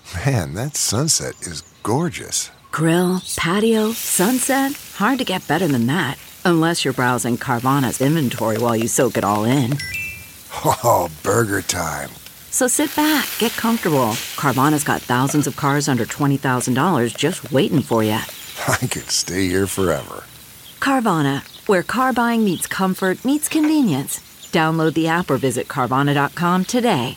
Man, that sunset is gorgeous. Grill, patio, sunset. Hard to get better than that. Unless you're browsing Carvana's inventory while you soak it all in. Oh, burger time. So sit back, get comfortable. Carvana's got thousands of cars under $20,000 just waiting for you. I could stay here forever. Carvana, where car buying meets comfort meets convenience. Download the app or visit Carvana.com today.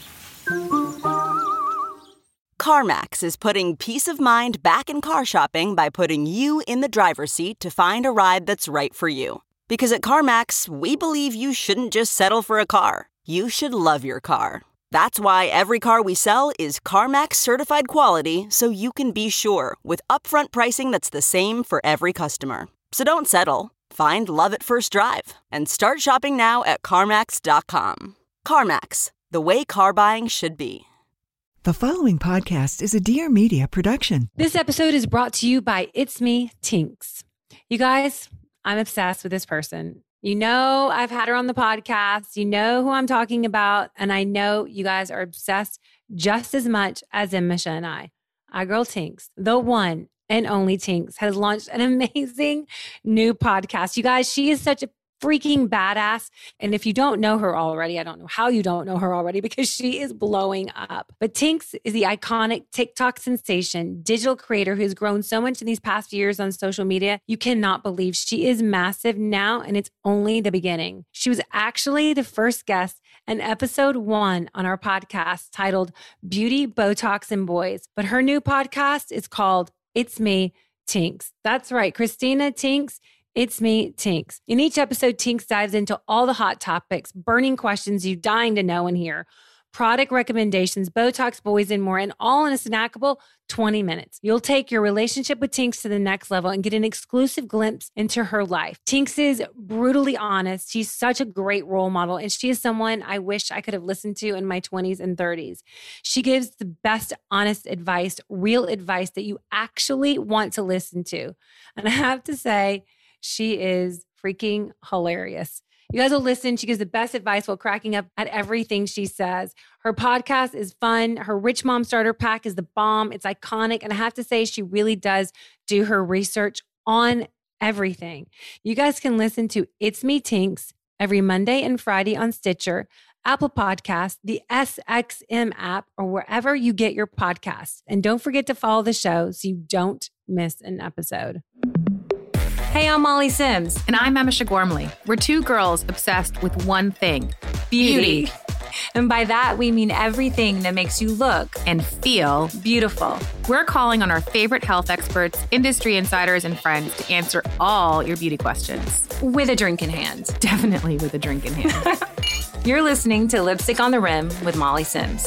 CarMax is putting peace of mind back in car shopping by putting you in the driver's seat to find a ride that's right for you. Because at CarMax, we believe you shouldn't just settle for a car. You should love your car. That's why every car we sell is CarMax certified quality, so you can be sure with upfront pricing that's the same for every customer. So don't settle. Find love at first drive and start shopping now at CarMax.com. CarMax, the way car buying should be. The following podcast is a Dear Media production. This episode is brought to you by It's Me, Tinks. You guys, I'm obsessed with this person. You know, I've had her on the podcast. You know who I'm talking about. And I know you guys are obsessed just as much as Emma and I. Our girl Tinks, the one and only Tinks, has launched an amazing new podcast. You guys, she is such a freaking badass. And if you don't know her already, I don't know how you don't know her already because she is blowing up. But Tinks is the iconic TikTok sensation, digital creator who has grown so much in these past few years on social media. You cannot believe she is massive now, and it's only the beginning. She was actually the first guest in episode 1 on our podcast titled Beauty, Botox, and Boys. But her new podcast is called It's Me, Tinks. That's right, Christina Tinks. It's Me, Tinks. In each episode, Tinks dives into all the hot topics, burning questions you dying to know and hear, product recommendations, Botox, boys, and more, and all in a snackable 20 minutes. You'll take your relationship with Tinks to the next level and get an exclusive glimpse into her life. Tinks is brutally honest. She's such a great role model, and she is someone I wish I could have listened to in my 20s and 30s. She gives the best honest advice, real advice that you actually want to listen to. And I have to say, she is freaking hilarious. You guys will listen. She gives the best advice while cracking up at everything she says. Her podcast is fun. Her Rich Mom Starter Pack is the bomb. It's iconic. And I have to say, she really does do her research on everything. You guys can listen to It's Me, Tinks every Monday and Friday on Stitcher, Apple Podcasts, the SXM app, or wherever you get your podcasts. And don't forget to follow the show so you don't miss an episode. Hey, I'm Molly Sims. And I'm Emma Gormley. We're two girls obsessed with one thing, beauty. And by that, we mean everything that makes you look And feel beautiful. We're calling on our favorite health experts, industry insiders, and friends to answer all your beauty questions. With a drink in hand. Definitely with a drink in hand. You're listening to Lipstick on the Rim with Molly Sims.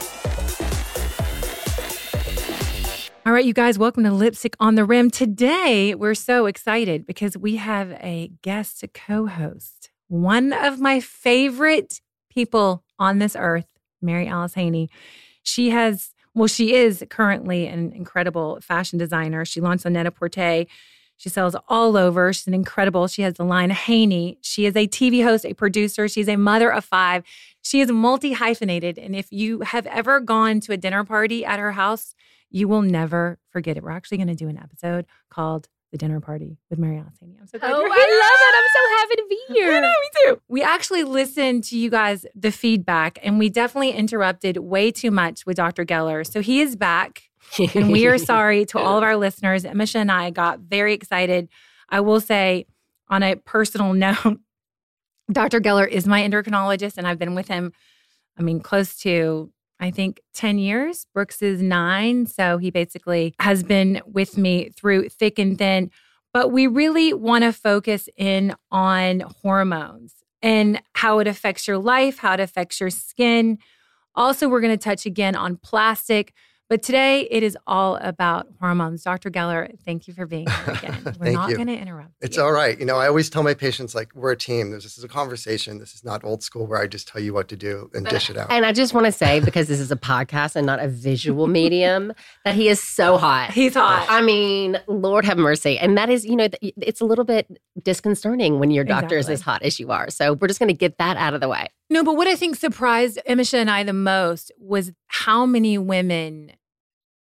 All right, you guys, welcome to Lipstick on the Rim. Today, we're so excited because we have a guest co-host, one of my favorite people on this earth, Mary Alice Haney. She is currently an incredible fashion designer. She launched on Net-a-Porter. She sells all over. She's she has the line Haney. She is a TV host, a producer. She's a mother of 5. She is multi-hyphenated. And if you have ever gone to a dinner party at her house, you will never forget it. We're actually going to do an episode called The Dinner Party with Mary Alice Haney. I'm so glad you're here. I love it. I'm so happy to be here. I know, me too. We actually listened to you guys, the feedback, and we definitely interrupted way too much with Dr. Geller. So he is back, and we are sorry to all of our listeners. Misha and I got very excited. I will say, on a personal note, Dr. Geller is my endocrinologist, and I've been with him, close to, I think, 10 years. Brooks is 9. So he basically has been with me through thick and thin. But we really want to focus in on hormones and how it affects your life, how it affects your skin. Also, we're going to touch again on plastic. But today, it is all about hormones. Dr. Geller, thank you for being here again. We're not going to interrupt It's you. all right. I always tell my patients, we're a team. This is a conversation. This is not old school where I just tell you what to do and dish it out. And I just want to say, because this is a podcast and not a visual medium, that he is so hot. He's hot. Lord have mercy. And that is, it's a little bit disconcerting when your doctor is Exactly. as hot as you are. So we're just going to get that out of the way. No, but what I think surprised Emisha and I the most was how many women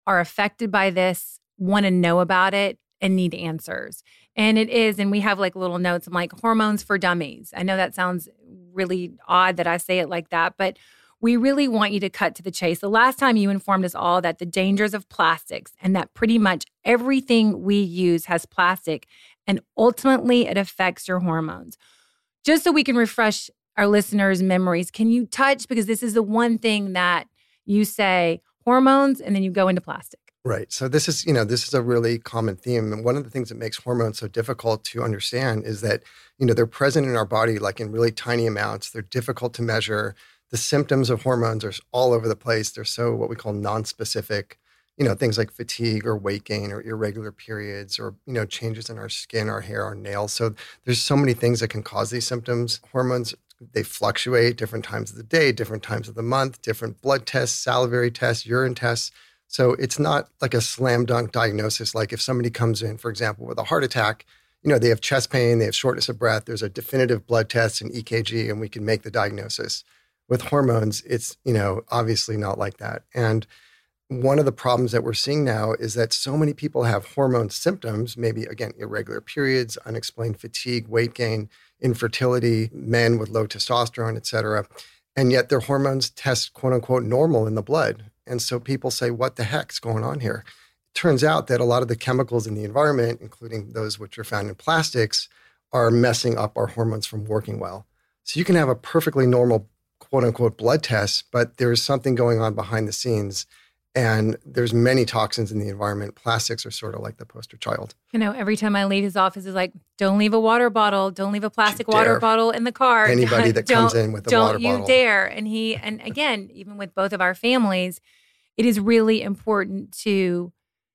are affected by this want to know about it and need answers. And it is, and we have like little notes. I'm like, hormones for dummies. I know that sounds really odd that I say it like that, but we really want you to cut to the chase. The last time you informed us all that the dangers of plastics and that pretty much everything we use has plastic and ultimately it affects your hormones. Just so we can refresh our listeners' memories, can you touch, because this is the one thing that you say, hormones, and then you go into plastic. Right. So this is a really common theme. And one of the things that makes hormones so difficult to understand is that, they're present in our body like in really tiny amounts. They're difficult to measure. The symptoms of hormones are all over the place. They're so what we call nonspecific, things like fatigue or weight gain or irregular periods or, changes in our skin, our hair, our nails. So there's so many things that can cause these symptoms. Hormones, they fluctuate different times of the day, different times of the month, different blood tests, salivary tests, urine tests. So it's not like a slam dunk diagnosis. Like if somebody comes in, for example, with a heart attack, they have chest pain, they have shortness of breath, there's a definitive blood test, an EKG, and we can make the diagnosis. With hormones, it's, obviously not like that. And one of the problems that we're seeing now is that so many people have hormone symptoms, maybe, again, irregular periods, unexplained fatigue, weight gain, infertility, men with low testosterone, et cetera. And yet their hormones test, quote unquote, normal in the blood. And so people say, what the heck's going on here? It turns out that a lot of the chemicals in the environment, including those which are found in plastics, are messing up our hormones from working well. So you can have a perfectly normal, quote unquote, blood test, but there's something going on behind the scenes. And there's many toxins in the environment. Plastics are sort of like the poster child. Every time I leave his office is like, don't leave a water bottle. Don't leave a plastic water bottle in the car. Anybody that comes in with a water bottle. Don't you dare. And again, even with both of our families, it is really important to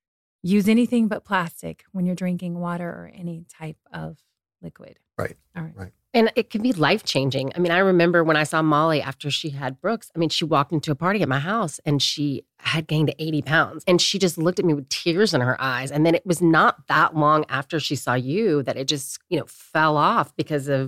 use anything but plastic when you're drinking water or any type of liquid. Right. All right. Right. And it can be life-changing. I remember when I saw Molly after she had Brooks, she walked into a party at my house and she had gained 80 pounds. And she just looked at me with tears in her eyes. And then it was not that long after she saw you that it just, fell off because of,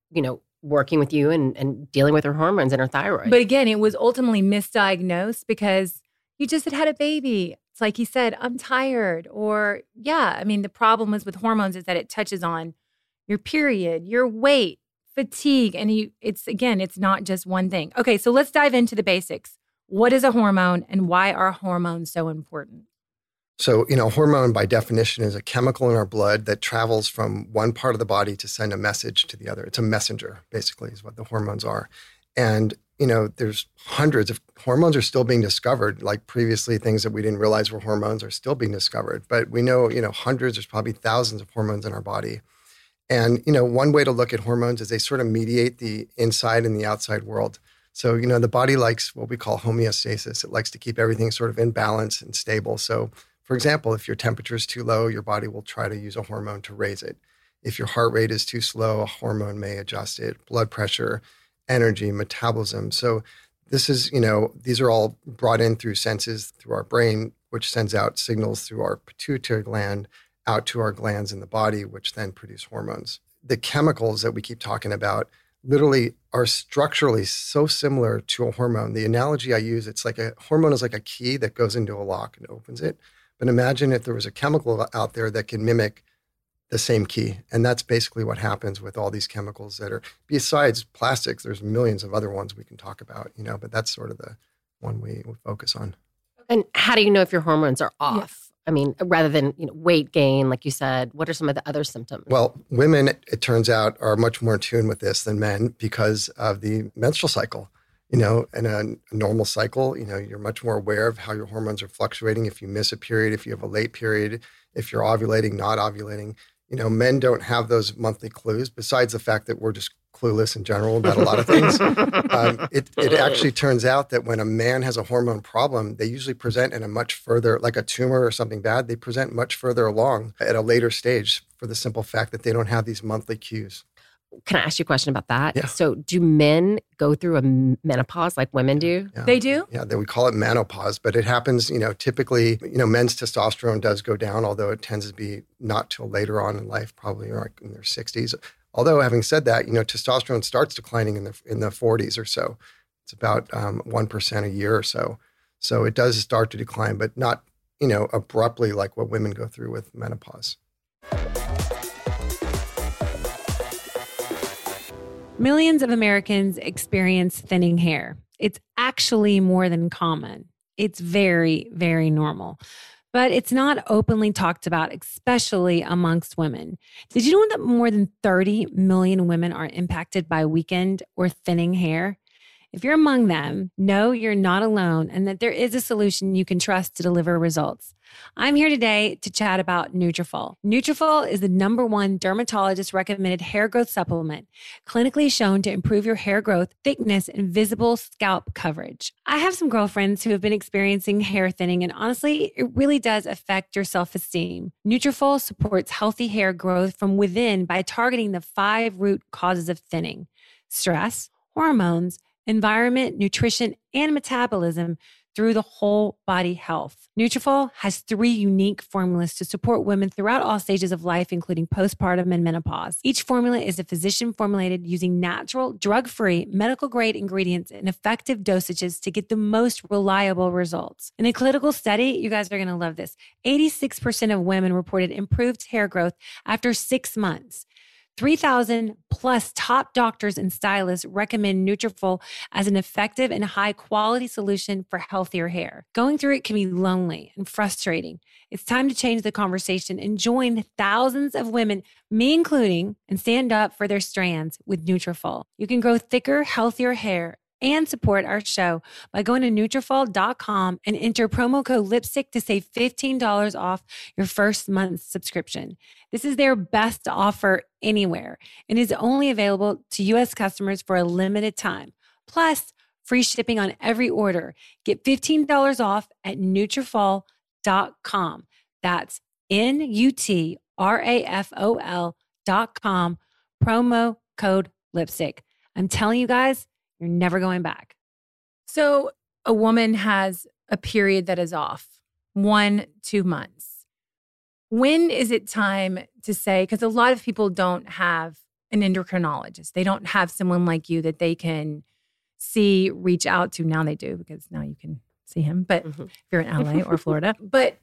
working with you and dealing with her hormones and her thyroid. But again, it was ultimately misdiagnosed because you just had a baby. It's like he said, I'm tired. Or, the problem is with hormones is that it touches on your period, your weight, fatigue, and it's not just one thing. Okay, so let's dive into the basics. What is a hormone and why are hormones so important? So, hormone by definition is a chemical in our blood that travels from one part of the body to send a message to the other. It's a messenger, basically, is what the hormones are. And, there's hundreds of hormones are still being discovered. Like previously, things that we didn't realize were hormones are still being discovered. But we know, hundreds, there's probably thousands of hormones in our body. And, one way to look at hormones is they sort of mediate the inside and the outside world. So, the body likes what we call homeostasis. It likes to keep everything sort of in balance and stable. So, for example, if your temperature is too low, your body will try to use a hormone to raise it. If your heart rate is too slow, a hormone may adjust it. Blood pressure, energy, metabolism. So this is, these are all brought in through senses, through our brain, which sends out signals through our pituitary gland, out to our glands in the body, which then produce hormones. The chemicals that we keep talking about literally are structurally so similar to a hormone. The analogy I use, it's like a hormone is like a key that goes into a lock and opens it. But imagine if there was a chemical out there that can mimic the same key. And that's basically what happens with all these chemicals that are, besides plastics, there's millions of other ones we can talk about, but that's sort of the one we focus on. And how do you know if your hormones are off? Rather than weight gain, like you said, what are some of the other symptoms? Well, women, it turns out, are much more in tune with this than men because of the menstrual cycle. In a normal cycle, you're much more aware of how your hormones are fluctuating. If you miss a period, if you have a late period, if you're ovulating, not ovulating, men don't have those monthly clues. Besides the fact that we're just clueless in general about a lot of things. It actually turns out that when a man has a hormone problem, they usually present in a much further, like a tumor or something bad, they present much further along at a later stage for the simple fact that they don't have these monthly cues. Can I ask you a question about that? Yeah. So do men go through a menopause like women do? Yeah. They do? Yeah, we call it menopause, but it happens, typically, men's testosterone does go down, although it tends to be not till later on in life, probably like in their 60s. Although having said that, testosterone starts declining in the 40s or so. It's about 1% a year or so. So it does start to decline, but not, abruptly like what women go through with menopause. Millions of Americans experience thinning hair. It's actually more than common. It's very, very normal. But it's not openly talked about, especially amongst women. Did you know that more than 30 million women are impacted by weakened or thinning hair? If you're among them, know you're not alone and that there is a solution you can trust to deliver results. I'm here today to chat about Nutrafol. Nutrafol is the #1 dermatologist-recommended hair growth supplement, clinically shown to improve your hair growth, thickness, and visible scalp coverage. I have some girlfriends who have been experiencing hair thinning, and honestly, it really does affect your self-esteem. Nutrafol supports healthy hair growth from within by targeting the 5 root causes of thinning: stress, hormones, environment, nutrition, and metabolism through the whole body health. Nutrafol has 3 unique formulas to support women throughout all stages of life, including postpartum and menopause. Each formula is a physician formulated using natural, drug-free, medical-grade ingredients and effective dosages to get the most reliable results. In a clinical study, you guys are going to love this, 86% of women reported improved hair growth after 6 months. 3,000 plus top doctors and stylists recommend Nutrafol as an effective and high-quality solution for healthier hair. Going through it can be lonely and frustrating. It's time to change the conversation and join thousands of women, me including, and stand up for their strands with Nutrafol. You can grow thicker, healthier hair and support our show by going to Nutrafol.com and enter promo code LIPSTICK to save $15 off your first month's subscription. This is their best offer anywhere and is only available to U.S. customers for a limited time. Plus, free shipping on every order. Get $15 off at Nutrafol.com. That's Nutrafol.com, promo code LIPSTICK. I'm telling you guys, you're never going back. So a woman has a period that is off 1-2 months. When is it time to say, because a lot of people don't have an endocrinologist. They don't have someone like you that they can see, reach out to. Now they do, because now you can see him. But if you're in LA or Florida. But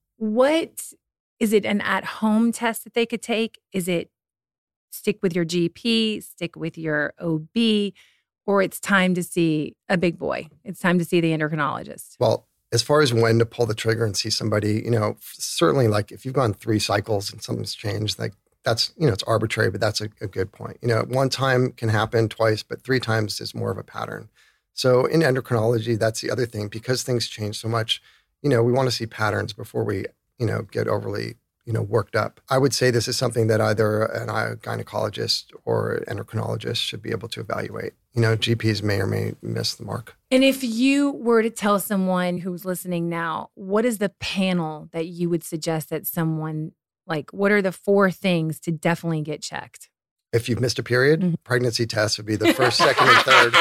what, is it an at-home test that they could take? Is it stick with your GP, stick with your OB? Or it's time to see a big boy? It's time to see the endocrinologist. Well, as far as when to pull the trigger and see somebody, certainly like if you've gone 3 cycles and something's changed, like that's, it's arbitrary, but that's a good point. 1 time can happen, twice, but 3 times is more of a pattern. So in endocrinology, that's the other thing, because things change so much, we want to see patterns before we, get overly worked up. I would say this is something that either a gynecologist or endocrinologist should be able to evaluate. GPs may or may miss the mark. And if you were to tell someone who's listening now, what is the panel that you would suggest that someone, like, what are the 4 things to definitely get checked? If you've missed a period, pregnancy tests would be the first, second, and third.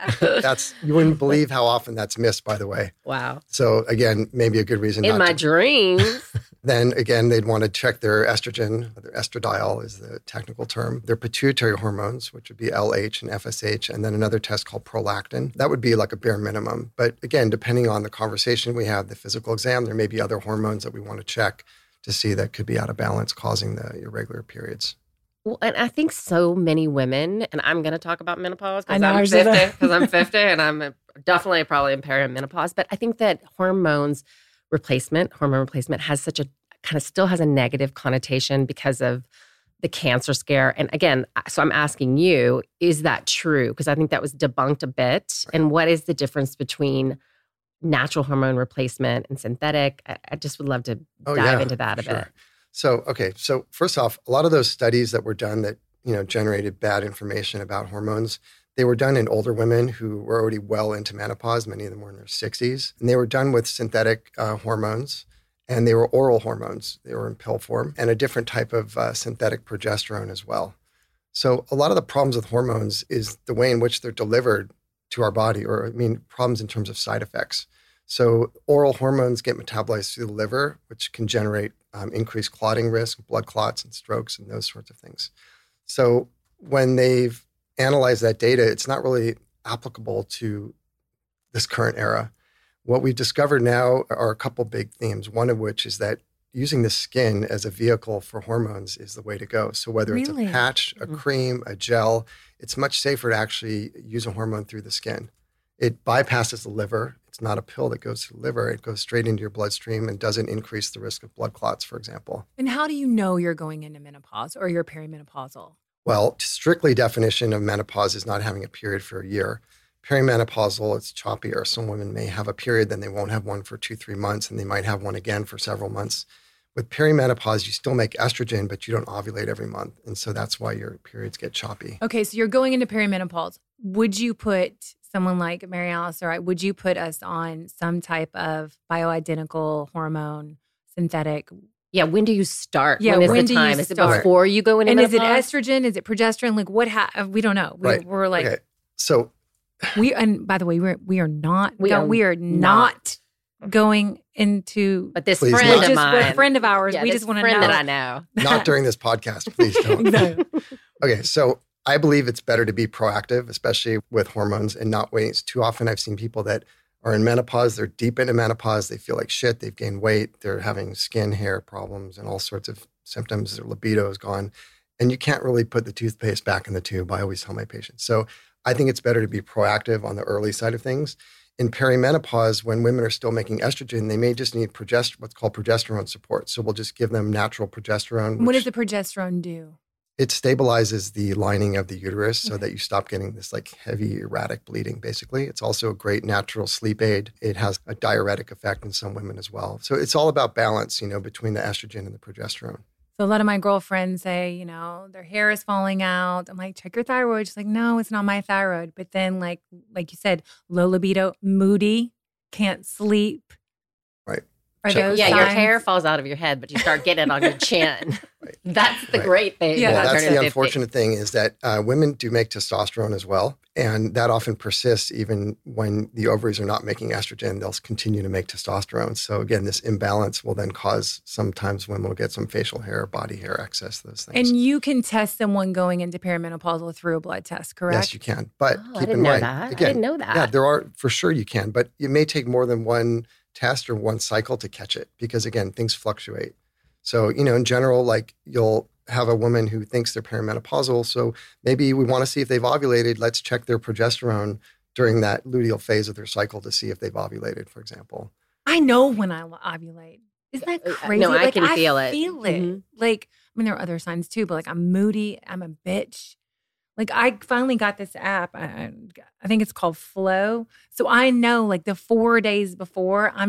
You wouldn't believe how often that's missed, by the way. Wow. So again, maybe a good reason in my dreams. Then again, they'd want to check their estrogen, their estradiol is the technical term, their pituitary hormones, which would be LH and FSH, and then another test called prolactin. That would be like a bare minimum. But again, depending on the conversation we have, the physical exam, there may be other hormones that we want to check to see that could be out of balance, causing the irregular periods. Well, and I think so many women, and I'm going to talk about menopause because I'm 50 and I'm definitely probably in perimenopause. But I think that hormone replacement has such a kind of still has a negative connotation because of the cancer scare. And again, so I'm asking you, is that true? Because I think that was debunked a bit. Right. And what is the difference between natural hormone replacement and synthetic? I just would love to dive into that a bit. So first off, a lot of those studies that were done that, generated bad information about hormones, they were done in older women who were already well into menopause. Many of them were in their 60s. And they were done with synthetic hormones, and they were oral hormones. They were in pill form, and a different type of synthetic progesterone as well. So a lot of the problems with hormones is the way in which they're delivered to our body, problems in terms of side effects. So oral hormones get metabolized through the liver, which can generate increased clotting risk, blood clots and strokes and those sorts of things. So when they've analyzed that data, it's not really applicable to this current era. What we've discovered now are a couple big themes, one of which is that using the skin as a vehicle for hormones is the way to go. So whether it's a patch, a cream, a gel, it's much safer to actually use a hormone through the skin. It bypasses the liver. It's not a pill that goes to the liver. It goes straight into your bloodstream and doesn't increase the risk of blood clots, for example. And how do you know you're going into menopause or you're perimenopausal? Well, strictly definition of menopause is not having a period for a year. Perimenopausal, it's choppier. Some women may have a period, then they won't have one for 2-3 months, and they might have one again for several months. With perimenopause, you still make estrogen, but you don't ovulate every month. And so that's why your periods get choppy. Okay, so you're going into perimenopause. Would you put someone like Mary Alice or would you put us on some type of bioidentical hormone, synthetic? Yeah, when do you start? Yeah, when is the time? Is it before you go into menopause? And is it estrogen? Is it progesterone? Like we don't know. We're like, okay. So and by the way, we are not going into. But this Please friend not. of mine, a friend of ours, we just want to know. Friend that I know. Not during this podcast, please don't. No. Okay, so I believe it's better to be proactive, especially with hormones, and not wait. Too often I've seen people that are in menopause, they're deep into menopause, they feel like shit, they've gained weight, they're having skin, hair problems, and all sorts of symptoms, their libido is gone. And you can't really put the toothpaste back in the tube, I always tell my patients. So I think it's better to be proactive on the early side of things. In perimenopause, when women are still making estrogen, they may just need what's called progesterone support. So we'll just give them natural progesterone. What does the progesterone do? It stabilizes the lining of the uterus so that you stop getting this like heavy erratic bleeding, basically. It's also a great natural sleep aid. It has a diuretic effect in some women as well. So it's all about balance, between the estrogen and the progesterone. So a lot of my girlfriends say, their hair is falling out. I'm like, check your thyroid. She's like, no, it's not my thyroid. But then like you said, low libido, moody, can't sleep. Right. Are those your signs? hair falls out of your head, but you start getting it on your chin. Right. That's the great thing. Yeah, well, that's the 50. unfortunate thing is that women do make testosterone as well. And that often persists even when the ovaries are not making estrogen, they'll continue to make testosterone. So again, this imbalance will then cause sometimes women will get some facial hair, body hair excess, those things. And you can test someone going into perimenopausal through a blood test, correct? Yes, you can. But keep in know mind, that. again, I didn't know that. Yeah, there are, for sure you can, but it may take more than one test or one cycle to catch it because again, things fluctuate. So, in general, like you'll have a woman who thinks they're perimenopausal. So maybe we want to see if they've ovulated. Let's check their progesterone during that luteal phase of their cycle to see if they've ovulated, for example. I know when I ovulate. Isn't that crazy? No, I can feel it. I feel it. Mhm. Like, there are other signs too, but like I'm moody. I'm a bitch. Like I finally got this app. I think it's called Flow. So I know like the 4 days before, I'm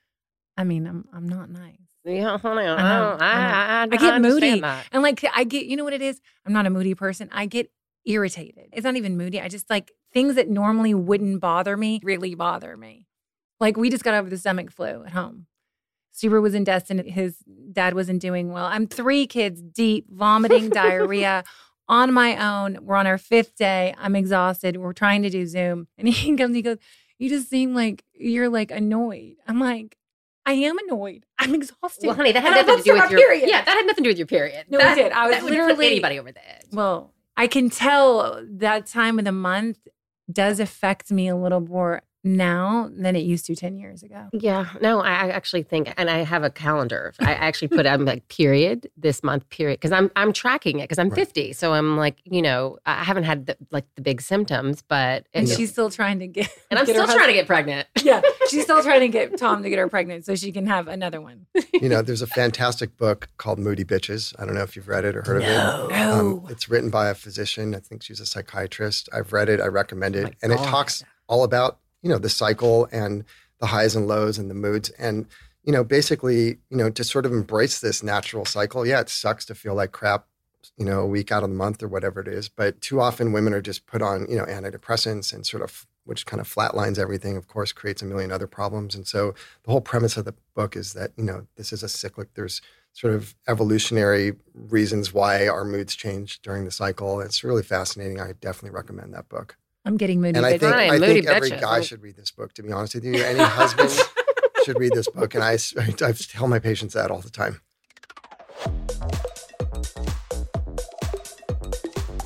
not nice. Yeah, honey, I I get moody. understand that. And like I get, you know what it is? I'm not a moody person. I get irritated. It's not even moody. I just like things that normally wouldn't bother me really bother me. Like we just got over the stomach flu at home. Stuber was in Destin. His dad wasn't doing well. I'm 3 kids deep, vomiting, diarrhea on my own. We're on our 5th day. I'm exhausted. We're trying to do Zoom. And he comes, he goes, you just seem like you're like annoyed. I'm like, I am annoyed. I'm exhausted. Well, honey, that had And I'm nothing to do with your period. Yeah, that had nothing to do with your period. No, it did. I was that would put literally anybody over the edge. Well, I can tell that time of the month does affect me a little more now than it used to 10 years ago. Yeah, no, I actually think, and I have a calendar. I actually put I'm like period this month period because I'm tracking it because I'm 50, so I'm like I haven't had the big symptoms, but And she's still trying to get and I'm get her still trying to get pregnant. Yeah, she's still trying to get Tom to get her pregnant so she can have another one. There's a fantastic book called Moody Bitches. I don't know if you've read it or heard of it. No. It's written by a physician. I think she's a psychiatrist. I've read it. I recommend it. Oh And it talks all about, the cycle and the highs and lows and the moods. And, basically, to sort of embrace this natural cycle. Yeah, it sucks to feel like crap, a week out of the month or whatever it is. But too often women are just put on, antidepressants and sort of, which kind of flatlines everything, of course, creates a million other problems. And so the whole premise of the book is that, this is a cyclic, there's sort of evolutionary reasons why our moods change during the cycle. It's really fascinating. I definitely recommend that book. I'm getting moody. And I think, Right, I Moody think every Bitches. guy should read this book, to be honest with you. Any husband should read this book. And I tell my patients that all the time.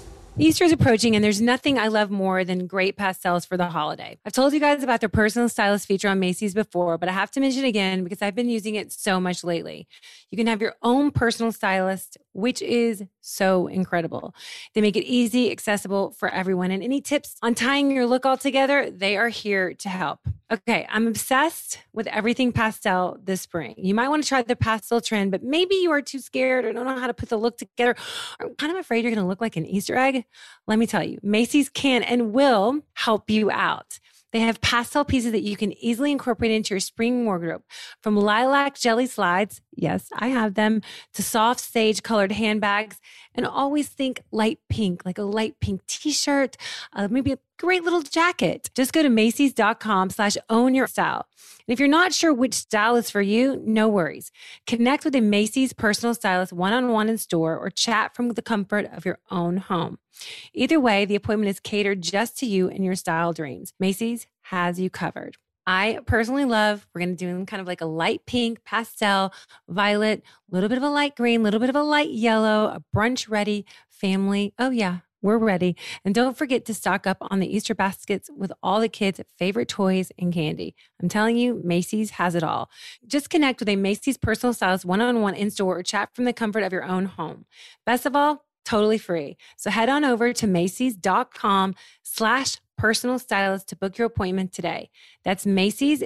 Easter is approaching, and there's nothing I love more than great pastels for the holiday. I've told you guys about their personal stylist feature on Macy's before, but I have to mention it again because I've been using it so much lately. You can have your own personal stylist, which is so incredible. They make it easy, accessible for everyone. And any tips on tying your look all together, they are here to help. Okay, I'm obsessed with everything pastel this spring. You might want to try the pastel trend, but maybe you are too scared or don't know how to put the look together. I'm kind of afraid you're going to look like an Easter egg. Let me tell you, Macy's can and will help you out. They have pastel pieces that you can easily incorporate into your spring wardrobe, from lilac jelly slides, yes, I have them, to soft sage colored handbags. And always think light pink, like a light pink t-shirt, maybe a great little jacket. Just go to Macys.com/ownyourstyle. And if you're not sure which style is for you, no worries. Connect with a Macy's personal stylist one-on-one in store or chat from the comfort of your own home. Either way, the appointment is catered just to you and your style dreams. Macy's has you covered. I personally love, we're going to do kind of like a light pink, pastel, violet, a little bit of a light green, a little bit of a light yellow, a brunch ready family. Oh yeah, we're ready. And don't forget to stock up on the Easter baskets with all the kids' favorite toys and candy. I'm telling you, Macy's has it all. Just connect with a Macy's personal stylist one-on-one in store or chat from the comfort of your own home. Best of all, totally free. So head on over to Macys.com/personal stylist to book your appointment today. That's Macy's,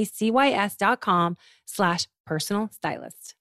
MACYS.com/personal stylist.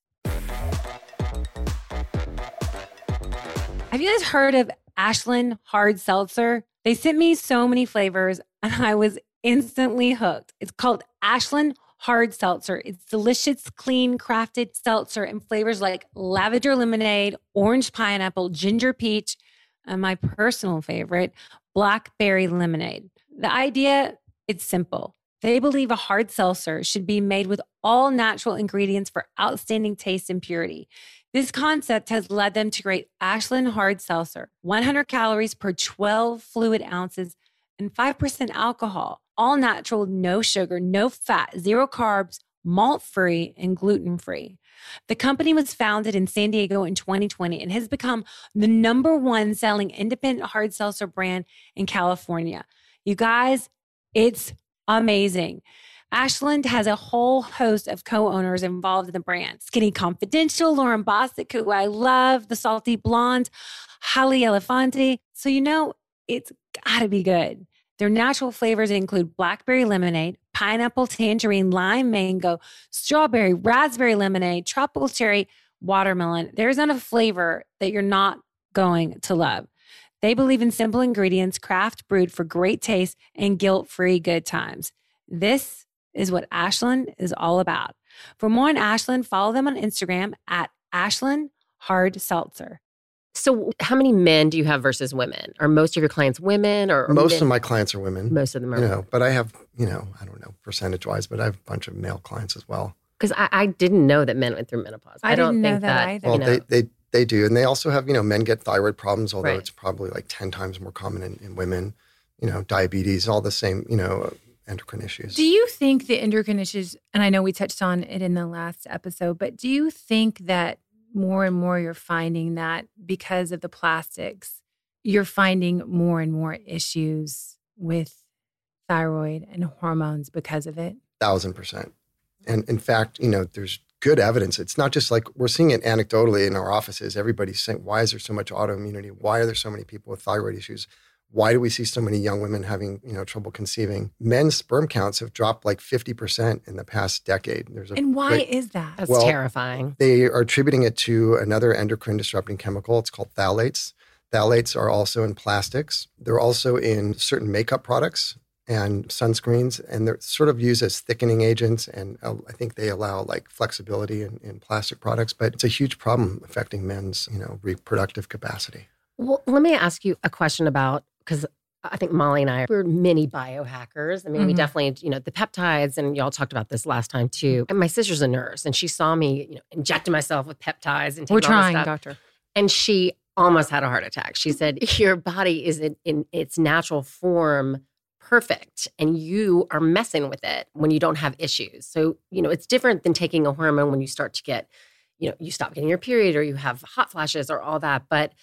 Have you guys heard of Ashland Hard Seltzer? They sent me so many flavors and I was instantly hooked. It's called Ashland Hard Seltzer. It's delicious, clean, crafted seltzer in flavors like lavender lemonade, orange pineapple, ginger peach, and my personal favorite, blackberry lemonade. The idea, it's simple. They believe a hard seltzer should be made with all natural ingredients for outstanding taste and purity. This concept has led them to create Ashland Hard Seltzer, 100 calories per 12 fluid ounces and 5% alcohol. All natural, no sugar, no fat, 0 carbs, malt-free, and gluten-free. The company was founded in San Diego in 2020 and has become the #1 selling independent hard seltzer brand in California. You guys, it's amazing. Ashland has a whole host of co-owners involved in the brand. Skinny Confidential, Lauren Bostic, who I love, the Salty Blonde, Holly Elefante. So you know it's gotta be good. Their natural flavors include blackberry lemonade, pineapple, tangerine, lime, mango, strawberry, raspberry lemonade, tropical cherry, watermelon. There's not a flavor that you're not going to love. They believe in simple ingredients, craft brewed for great taste and guilt-free good times. This is what Ashland is all about. For more on Ashland, follow them on Instagram at Ashland Hard Seltzer. So how many men do you have versus women? Are most of your clients women or most of my clients are women. Most of them are women. But I have, I don't know percentage-wise, but I have a bunch of male clients as well. Because I didn't know that men went through menopause. I don't didn't think know that either. Well, they do. And they also have, men get thyroid problems, although Right. it's probably like 10 times more common in women, diabetes, all the same, endocrine issues. Do you think the endocrine issues, and I know we touched on it in the last episode, but do you think that more and more you're finding that because of the plastics, you're finding more and more issues with thyroid and hormones because of it? 1,000%. And in fact, there's good evidence. It's not just like we're seeing it anecdotally in our offices. Everybody's saying, why is there so much autoimmunity? Why are there so many people with thyroid issues? Why do we see so many young women having, trouble conceiving? Men's sperm counts have dropped like 50% in the past decade. And why is that? That's terrifying. They are attributing it to another endocrine disrupting chemical. It's called phthalates. Phthalates are also in plastics. They're also in certain makeup products and sunscreens, and they're sort of used as thickening agents. And I think they allow like flexibility in plastic products, but it's a huge problem affecting men's, reproductive capacity. Well, let me ask you a question about, because I think Molly and I, we're mini biohackers. I mean, we definitely, the peptides, and y'all talked about this last time too. And my sister's a nurse, and she saw me, injecting myself with peptides and taking We're all this trying, stuff. doctor. And she almost had a heart attack. She said, your body is in its natural form perfect, and you are messing with it when you don't have issues. So, it's different than taking a hormone when you start to get, you stop getting your period or you have hot flashes or all that. But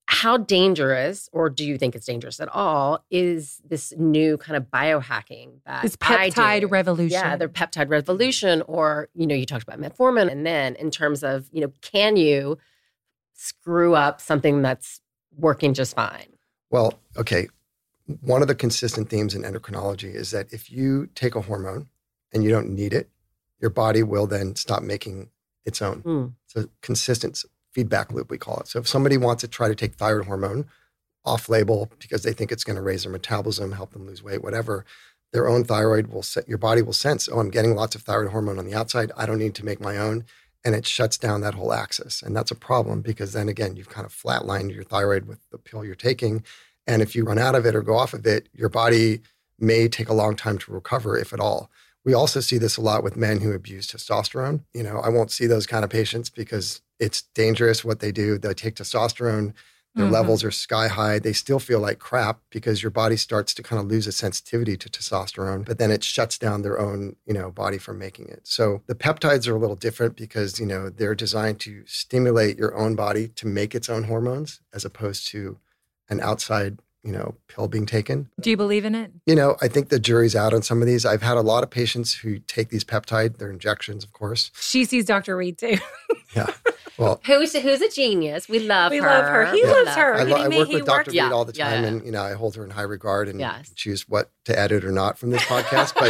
how dangerous, or do you think it's dangerous at all, is this new kind of biohacking that This peptide revolution. Yeah, the peptide revolution, or, you talked about metformin. And then in terms of, can you screw up something that's working just fine? Well, okay. One of the consistent themes in endocrinology is that if you take a hormone and you don't need it, your body will then stop making its own. It's a consistent feedback loop, we call it. So if somebody wants to try to take thyroid hormone off-label because they think it's going to raise their metabolism, help them lose weight, whatever, their own thyroid your body will sense, I'm getting lots of thyroid hormone on the outside. I don't need to make my own. And it shuts down that whole axis. And that's a problem because then again, you've kind of flatlined your thyroid with the pill you're taking. And if you run out of it or go off of it, your body may take a long time to recover, if at all. We also see this a lot with men who abuse testosterone. I won't see those kind of patients because it's dangerous what they do. They take testosterone, their levels are sky high. They still feel like crap because your body starts to kind of lose a sensitivity to testosterone, but then it shuts down their own, body from making it. So the peptides are a little different because, they're designed to stimulate your own body to make its own hormones as opposed to an outside pill being taken. Do you believe in it? I think the jury's out on some of these. I've had a lot of patients who take these peptides, they're injections, of course. She sees Dr. Reed too. Yeah. Well, who's a genius. We love her. We love her. He loves her. I work with Dr. Reed Reed all the time, and I hold her in high regard and Yes. choose what to edit or not from this podcast. But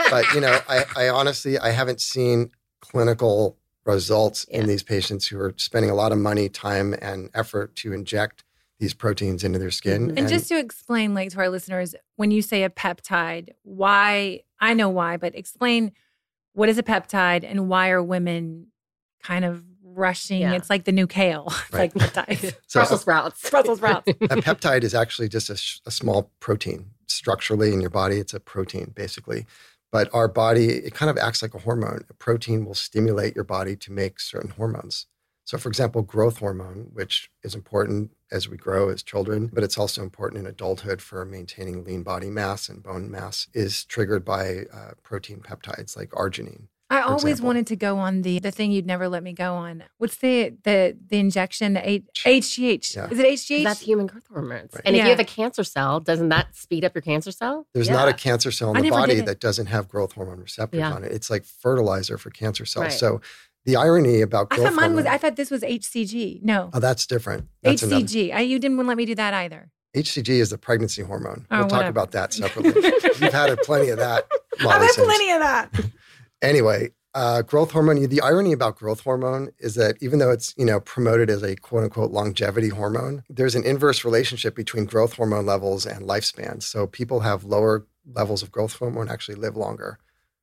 I honestly, I haven't seen clinical results in these patients who are spending a lot of money, time, and effort to inject these proteins into their skin. And just to explain, to our listeners, when you say a peptide, why? I know why, but explain what is a peptide and why are women kind of rushing? Yeah. It's like the new kale. It's like peptides. So Brussels sprouts. Brussels sprouts. a peptide is actually just a small protein. Structurally in your body, it's a protein, basically. But our body, it kind of acts like a hormone. A protein will stimulate your body to make certain hormones. So, for example, growth hormone, which is important as we grow as children, but it's also important in adulthood for maintaining lean body mass and bone mass, is triggered by protein peptides like arginine. I always wanted to go on the thing you'd never let me go on. What's the injection, the HGH? Yeah. Is it HGH? That's human growth hormones. Right. And if Yeah. you have a cancer cell, doesn't that speed up your cancer cell? There's not a cancer cell in I the never body did it. that doesn't have growth hormone receptors Yeah. on it. It's like fertilizer for cancer cells. Right. So the irony about I growth thought mine was. hormone, I thought this was HCG. No, oh, that's different. That's HCG. You didn't want to let me do that either. HCG is the pregnancy hormone. Oh, We'll talk whatever. about that separately. You've had plenty of that. Molly, I've had since- plenty of that. Anyway, growth hormone, the irony about growth hormone is that even though it's, promoted as a quote unquote longevity hormone, there's an inverse relationship between growth hormone levels and lifespan. So people have lower levels of growth hormone actually live longer.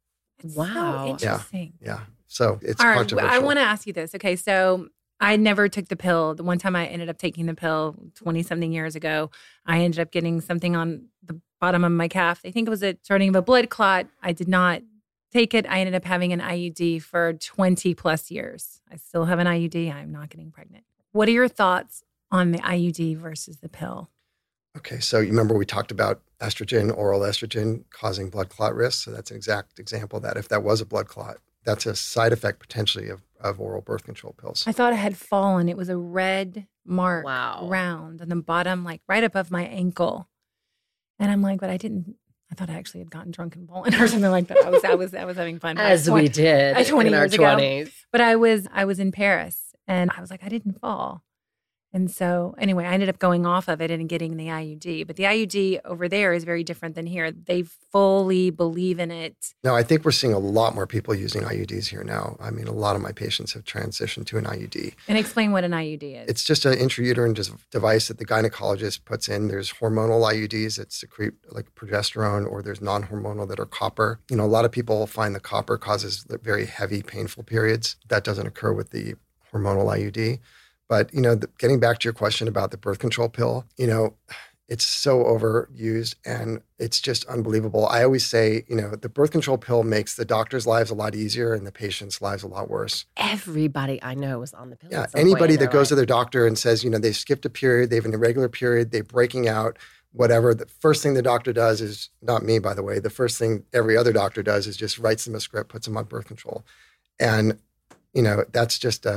Wow. So interesting. Yeah. So it's All right, controversial. I want to ask you this. Okay, so I never took the pill. The one time I ended up taking the pill 20-something years ago, I ended up getting something on the bottom of my calf. I think it was a starting of a blood clot. I did not take it. I ended up having an IUD for 20 plus years. I still have an IUD. I'm not getting pregnant. What are your thoughts on the IUD versus the pill? Okay, so you remember we talked about estrogen, oral estrogen causing blood clot risk. So that's an exact example of that. If that was a blood clot, that's a side effect potentially of oral birth control pills. I thought it had fallen. It was a red mark Wow. round on the bottom, like right above my ankle. And I'm like, but I didn't. I thought I actually had gotten drunk and bowling or something like that. I was having fun. As we did 20 in our years ago. 20s. But I was in Paris and I was like, I didn't fall. And so anyway, I ended up going off of it and getting the IUD. But the IUD over there is very different than here. They fully believe in it. Now, I think we're seeing a lot more people using IUDs here now. I mean, a lot of my patients have transitioned to an IUD. And explain what an IUD is. It's just an intrauterine device that the gynecologist puts in. There's hormonal IUDs that secrete like progesterone, or there's non-hormonal that are copper. A lot of people find the copper causes very heavy, painful periods. That doesn't occur with the hormonal IUD. But, getting back to your question about the birth control pill, it's so overused and it's just unbelievable. I always say, the birth control pill makes the doctor's lives a lot easier and the patient's lives a lot worse. Everybody I know is on the pill. Yeah, at some point anybody in that their goes to life. their doctor and says, they've skipped a period, they have an irregular period, they're breaking out, whatever, the first thing the doctor does is, not me, by the way, the first thing every other doctor does is just writes them a script, puts them on birth control. And, that's just a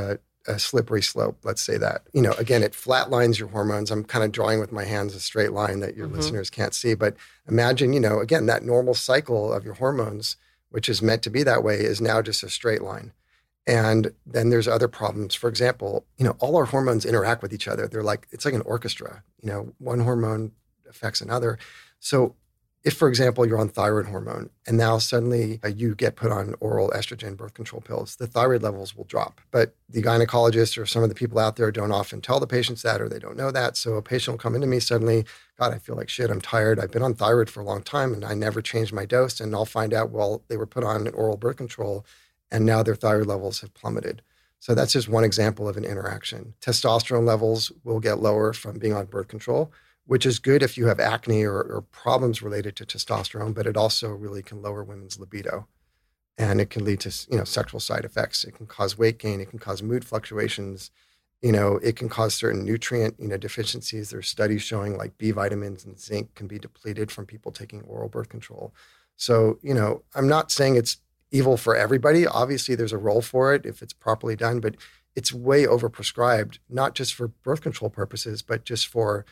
a slippery slope, let's say that. Again, it flatlines your hormones. I'm kind of drawing with my hands a straight line that your listeners can't see. But imagine, again, that normal cycle of your hormones, which is meant to be that way, is now just a straight line. And then there's other problems. For example, all our hormones interact with each other. It's like an orchestra. One hormone affects another. So if, for example, you're on thyroid hormone and now suddenly you get put on oral estrogen birth control pills, the thyroid levels will drop. But the gynecologist or some of the people out there don't often tell the patients that, or they don't know that. So a patient will come into me suddenly, God, I feel like shit, I'm tired. I've been on thyroid for a long time and I never changed my dose. And I'll find out, well, they were put on oral birth control and now their thyroid levels have plummeted. So that's just one example of an interaction. Testosterone levels will get lower from being on birth control, which is good if you have acne or problems related to testosterone, but it also really can lower women's libido. And it can lead to, sexual side effects. It can cause weight gain. It can cause mood fluctuations. It can cause certain nutrient, deficiencies. There's studies showing like B vitamins and zinc can be depleted from people taking oral birth control. So, I'm not saying it's evil for everybody. Obviously, there's a role for it if it's properly done, but it's way overprescribed, not just for birth control purposes, but just for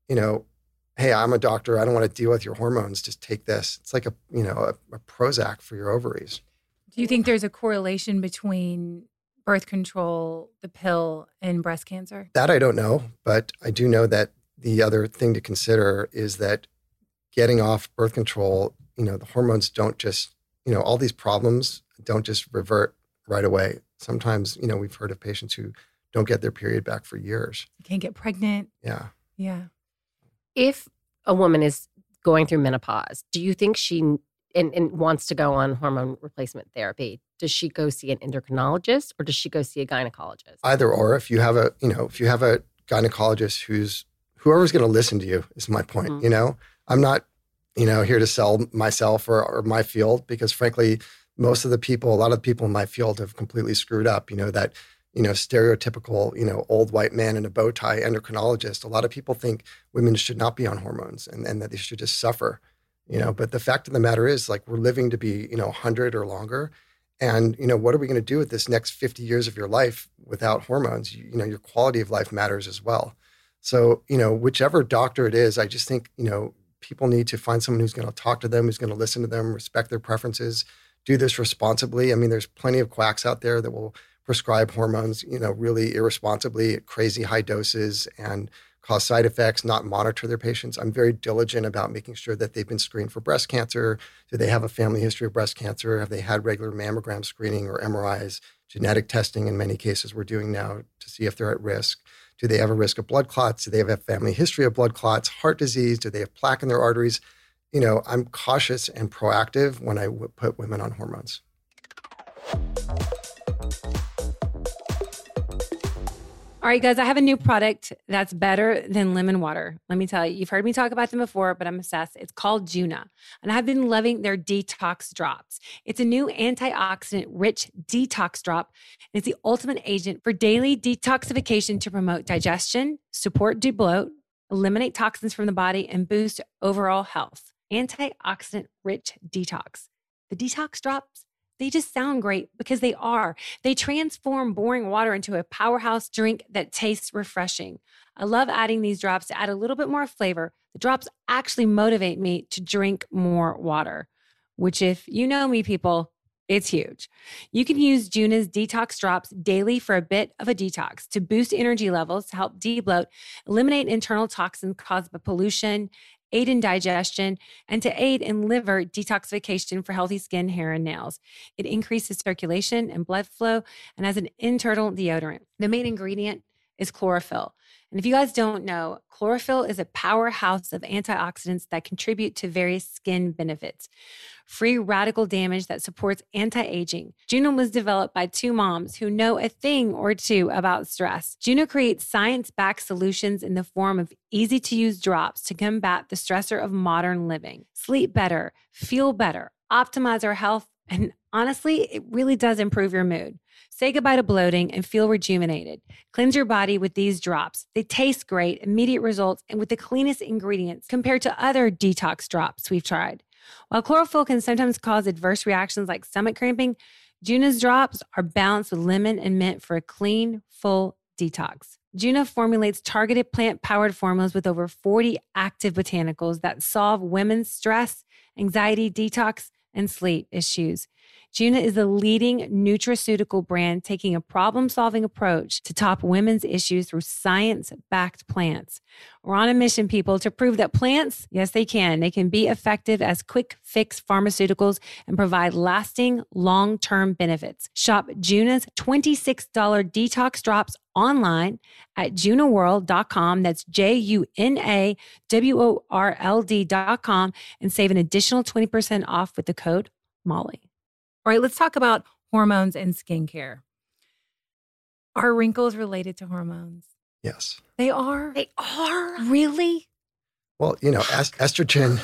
hey, I'm a doctor. I don't want to deal with your hormones. Just take this. It's like a Prozac for your ovaries. Do you think there's a correlation between birth control, the pill, and breast cancer? That I don't know, but I do know that the other thing to consider is that getting off birth control, the hormones don't just, all these problems don't just revert right away. Sometimes, we've heard of patients who don't get their period back for years. You can't get pregnant. Yeah. Yeah. If a woman is going through menopause, do you think she and wants to go on hormone replacement therapy, does she go see an endocrinologist or does she go see a gynecologist? Either or. If you have a gynecologist whoever's going to listen to you is my point. Mm-hmm. I'm not, here to sell myself or my field because frankly, a lot of the people in my field have completely screwed up, that stereotypical, old white man in a bow tie endocrinologist. A lot of people think women should not be on hormones and that they should just suffer, but the fact of the matter is like we're living to be, 100 or longer. And, what are we going to do with this next 50 years of your life without hormones? Your quality of life matters as well. So, whichever doctor it is, I just think, people need to find someone who's going to talk to them, who's going to listen to them, respect their preferences, do this responsibly. I mean, there's plenty of quacks out there that will prescribe hormones, really irresponsibly at crazy high doses and cause side effects, not monitor their patients. I'm very diligent about making sure that they've been screened for breast cancer. Do they have a family history of breast cancer? Have they had regular mammogram screening or MRIs? Genetic testing in many cases we're doing now to see if they're at risk. Do they have a risk of blood clots? Do they have a family history of blood clots, heart disease? Do they have plaque in their arteries? I'm cautious and proactive when I put women on hormones. All right, guys, I have a new product that's better than lemon water. Let me tell you, you've heard me talk about them before, but I'm obsessed. It's called Juna, and I've been loving their detox drops. It's a new antioxidant-rich detox drop, and it's the ultimate agent for daily detoxification to promote digestion, support debloat, eliminate toxins from the body, and boost overall health. Antioxidant-rich detox. The detox drops, they just sound great because they are. They transform boring water into a powerhouse drink that tastes refreshing. I love adding these drops to add a little bit more flavor. The drops actually motivate me to drink more water, which if you know me, people, it's huge. You can use Juna's detox drops daily for a bit of a detox to boost energy levels, to help debloat, eliminate internal toxins caused by pollution, aid in digestion, and to aid in liver detoxification for healthy skin, hair, and nails. It increases circulation and blood flow and has an internal deodorant. The main ingredient is chlorophyll. And if you guys don't know, chlorophyll is a powerhouse of antioxidants that contribute to various skin benefits. Free radical damage that supports anti-aging. Juna was developed by two moms who know a thing or two about stress. Juna creates science-backed solutions in the form of easy-to-use drops to combat the stressor of modern living. Sleep better, feel better, optimize our health, and honestly, it really does improve your mood. Say goodbye to bloating and feel rejuvenated. Cleanse your body with these drops. They taste great, immediate results, and with the cleanest ingredients compared to other detox drops we've tried. While chlorophyll can sometimes cause adverse reactions like stomach cramping, Juna's drops are balanced with lemon and mint for a clean, full detox. Juna formulates targeted plant-powered formulas with over 40 active botanicals that solve women's stress, anxiety, detox, and sleep issues. Juna is the leading nutraceutical brand taking a problem-solving approach to top women's issues through science-backed plants. We're on a mission, people, to prove that plants, yes, they can. They can be effective as quick fix pharmaceuticals and provide lasting, long-term benefits. Shop Juna's $26 detox drops online at junaworld.com. That's JUNAWORLD.com and save an additional 20% off with the code Molly. All right, let's talk about hormones and skincare. Are wrinkles related to hormones? Yes. They are? They are. Really? Well, estrogen,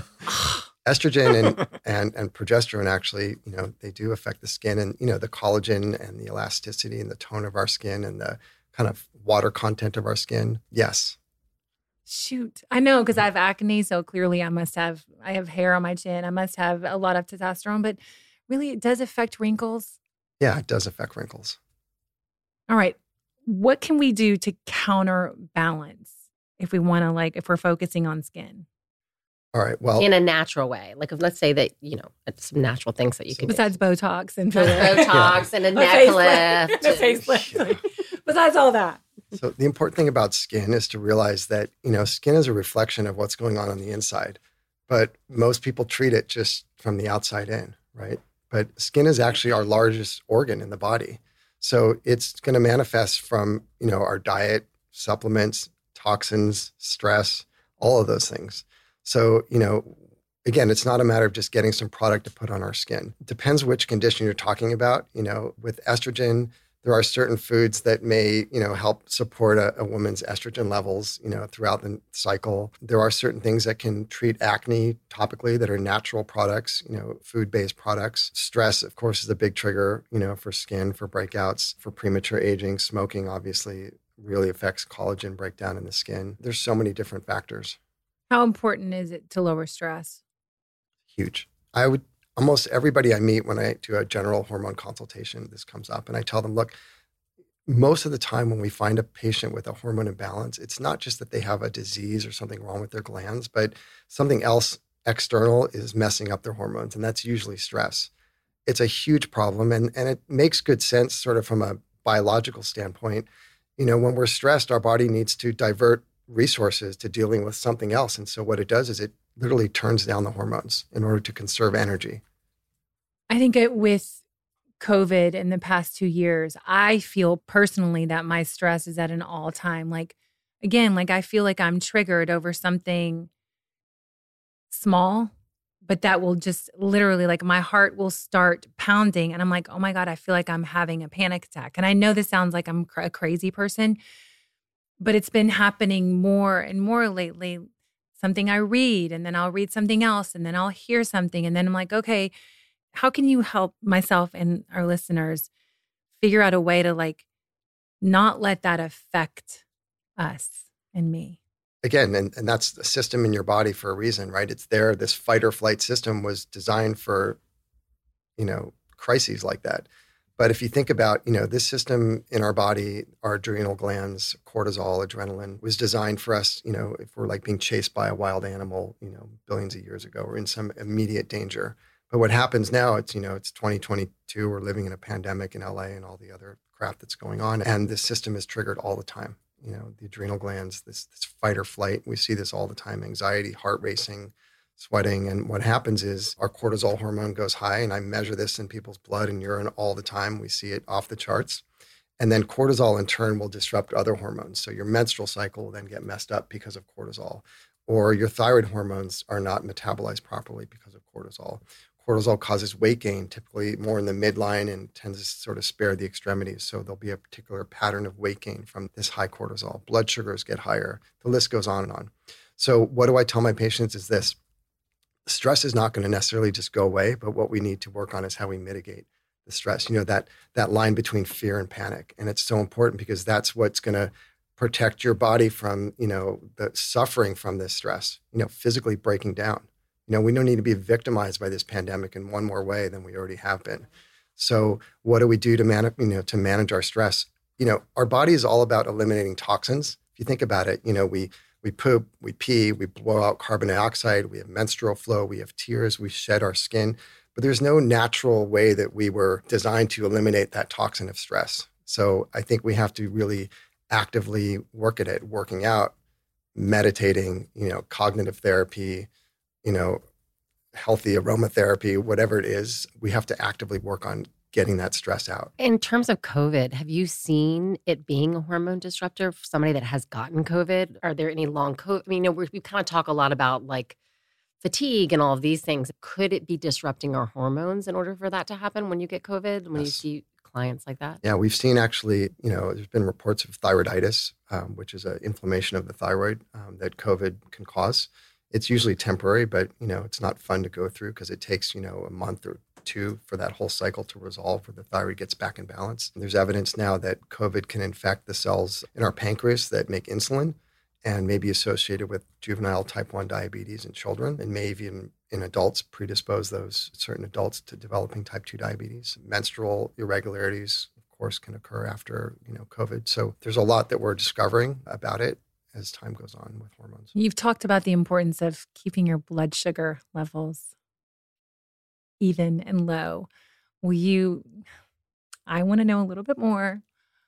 and progesterone actually, they do affect the skin and, the collagen and the elasticity and the tone of our skin and the kind of water content of our skin. Yes. Shoot. I know because I have acne, so clearly I have hair on my chin. I must have a lot of testosterone, but really it does affect wrinkles? Yeah, it does affect wrinkles. All right. What can we do to counterbalance if we want to, if we're focusing on skin? All right. Well, in a natural way, let's say that some natural things that you can besides do. Botox and Botox and a neck lift, facelift. Besides all that. So the important thing about skin is to realize that skin is a reflection of what's going on the inside, but most people treat it just from the outside in, right? But skin is actually our largest organ in the body, so it's going to manifest from our diet, supplements, toxins, stress, all of those things. So, again, it's not a matter of just getting some product to put on our skin. It depends which condition you're talking about. With estrogen, there are certain foods that may, help support a woman's estrogen levels, throughout the cycle. There are certain things that can treat acne topically that are natural products, food-based products. Stress, of course, is a big trigger, for skin, for breakouts, for premature aging. Smoking, obviously, really affects collagen breakdown in the skin. There's so many different factors. How important is it to lower stress? Huge. Almost everybody I meet when I do a general hormone consultation, this comes up, and I tell them, look, most of the time when we find a patient with a hormone imbalance, it's not just that they have a disease or something wrong with their glands, but something else external is messing up their hormones, and that's usually stress. It's a huge problem, and it makes good sense sort of from a biological standpoint. When we're stressed, our body needs to divert resources to dealing with something else. And so what it does is it literally turns down the hormones in order to conserve energy. I think with COVID in the past 2 years, I feel personally that my stress is at an all-time. I feel like I'm triggered over something small, but that will just literally, my heart will start pounding. And I'm like, oh my God, I feel like I'm having a panic attack. And I know this sounds like I'm a crazy person, but it's been happening more and more lately. Something I read, and then I'll read something else, and then I'll hear something. And then I'm like, okay, how can you help myself and our listeners figure out a way to not let that affect us and me? Again, and that's the system in your body for a reason, right? It's there. This fight or flight system was designed for, crises like that. But if you think about, this system in our body, our adrenal glands, cortisol, adrenaline, was designed for us, if we're being chased by a wild animal, billions of years ago, we're in some immediate danger. But what happens now, it's 2022, we're living in a pandemic in LA and all the other crap that's going on. And this system is triggered all the time. The adrenal glands, this fight or flight, we see this all the time, anxiety, heart racing, sweating. And what happens is our cortisol hormone goes high, and I measure this in people's blood and urine all the time. We see it off the charts. And then cortisol in turn will disrupt other hormones. So your menstrual cycle will then get messed up because of cortisol, or your thyroid hormones are not metabolized properly because of cortisol. Cortisol causes weight gain, typically more in the midline, and tends to sort of spare the extremities. So there'll be a particular pattern of weight gain from this high cortisol. Blood sugars get higher. The list goes on and on. So what do I tell my patients is this: stress is not going to necessarily just go away, but what we need to work on is how we mitigate the stress. That line between fear and panic. And it's so important because that's what's going to protect your body from, the suffering from this stress, physically breaking down. We don't need to be victimized by this pandemic in one more way than we already have been. So what do we do to manage our stress? Our body is all about eliminating toxins. If you think about it, we poop, we pee, we blow out carbon dioxide, we have menstrual flow, we have tears, we shed our skin. But there's no natural way that we were designed to eliminate that toxin of stress. So I think we have to really actively work at it, working out, meditating, cognitive therapy, healthy aromatherapy, whatever it is. We have to actively work on getting that stress out. In terms of COVID, have you seen it being a hormone disruptor for somebody that has gotten COVID? Are there any long COVID? I mean, we kind of talk a lot about like fatigue and all of these things. Could it be disrupting our hormones in order for that to happen when you get COVID, when you see clients like that? Yeah, we've seen actually, there's been reports of thyroiditis, which is an inflammation of the thyroid that COVID can cause. It's usually temporary, but, it's not fun to go through because it takes, a month or two for that whole cycle to resolve where the thyroid gets back in balance. And there's evidence now that COVID can infect the cells in our pancreas that make insulin and may be associated with juvenile type 1 diabetes in children, and may even in adults predispose those certain adults to developing type 2 diabetes. Menstrual irregularities, of course, can occur after, COVID. So there's a lot that we're discovering about it as time goes on with hormones. You've talked about the importance of keeping your blood sugar levels even and low. I want to know a little bit more.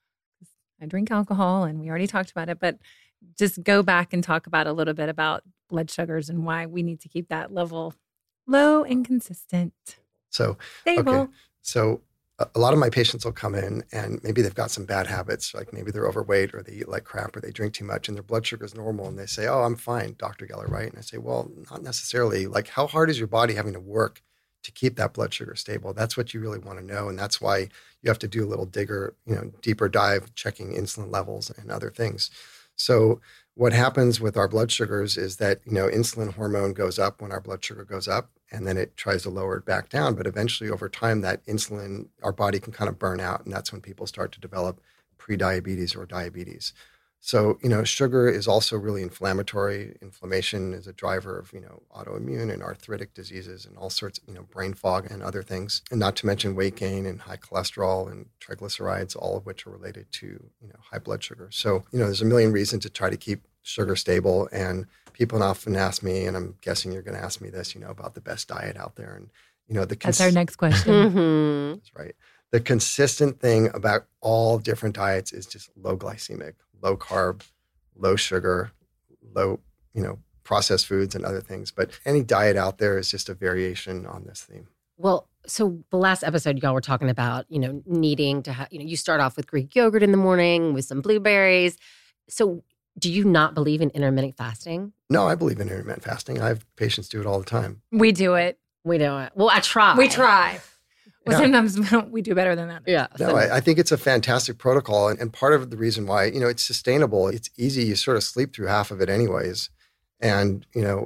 I drink alcohol and we already talked about it, but just go back and talk about a little bit about blood sugars and why we need to keep that level low and consistent. Stable. Okay. So a lot of my patients will come in and maybe they've got some bad habits, like maybe they're overweight or they eat like crap or they drink too much and their blood sugar is normal. And they say, "Oh, I'm fine, Dr. Geller, right?" And I say, "Well, not necessarily. Like, how hard is your body having to work to keep that blood sugar stable? That's what you really want to know. And that's why you have to do a little deeper dive, checking insulin levels and other things." So what happens with our blood sugars is that, insulin hormone goes up when our blood sugar goes up, and then it tries to lower it back down. But eventually over time, that insulin, our body can kind of burn out. And that's when people start to develop prediabetes or diabetes. So, sugar is also really inflammatory. Inflammation is a driver of, autoimmune and arthritic diseases and all sorts of, brain fog and other things. And not to mention weight gain and high cholesterol and triglycerides, all of which are related to, high blood sugar. So, there's a million reasons to try to keep sugar stable. And people often ask me, and I'm guessing you're going to ask me this, about the best diet out there. And, that's our next question. Mm-hmm. That's right. The consistent thing about all different diets is just low glycemic, low carb, low sugar, low, processed foods and other things. But any diet out there is just a variation on this theme. Well, so the last episode, y'all were talking about, needing to have, you start off with Greek yogurt in the morning with some blueberries. So do you not believe in intermittent fasting? No, I believe in intermittent fasting. I have patients do it all the time. We do it. We do it. Well, I try. We try. Well, Yeah. sometimes we do better than that. Yeah. No, I think it's a fantastic protocol. And part of the reason why, it's sustainable, it's easy. You sort of sleep through half of it anyways. And,